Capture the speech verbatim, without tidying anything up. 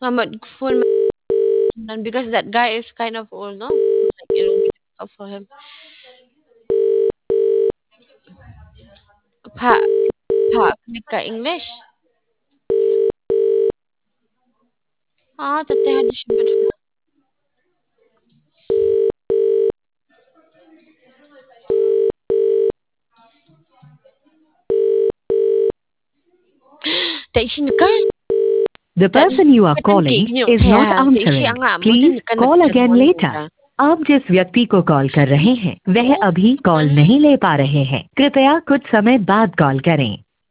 Muhammad Gufur Mandan, because that guy is kind of old, no? Like it will be difficult for him. Pa, pa, ka English. Ah, tatay hadi siya bad. Tay siya ka. The Ta person you are katan cake calling niyo is kaya not tay siya answering. nga mo Please din ka call nagchat again mo ni later. ta. आप जिस व्यक्ति को call कर रहे हैं वह Oo. अभी call Ano? नहीं ले पा रहे हैं। कृपया कुछ समय बाद कॉल करें।